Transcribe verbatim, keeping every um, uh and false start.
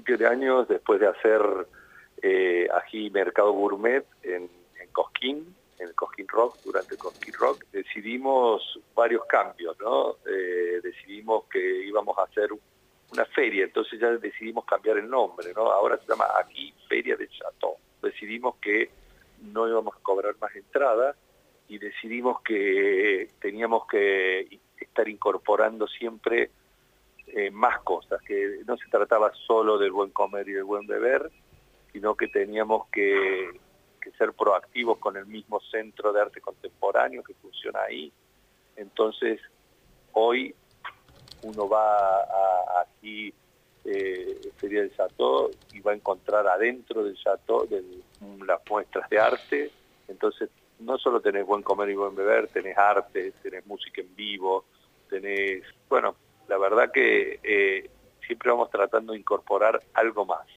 principio de año, después de hacer eh, ají mercado gourmet en, en Cosquín, en el Cosquín Rock, durante el Cosquín Rock, decidimos varios cambios, ¿no? Eh, decidimos que íbamos a hacer una feria, entonces ya decidimos cambiar el nombre, ¿no? Ahora se llama aquí Feria del Chateau. Decidimos que no íbamos a cobrar más entrada y decidimos que teníamos que estar incorporando siempre eh, más cosas, que no se trataba solo del buen comer y del buen beber, sino que teníamos que, que ser proactivos con el mismo centro de arte contemporáneo que funciona ahí. Entonces, hoy uno va a, a aquí, eh, Feria del Chateau, y va a encontrar adentro del Chateau de las muestras de arte. Entonces, no solo tenés buen comer y buen beber, tenés arte, tenés música en vivo, tenés... Bueno, la verdad que eh, siempre vamos tratando de incorporar algo más.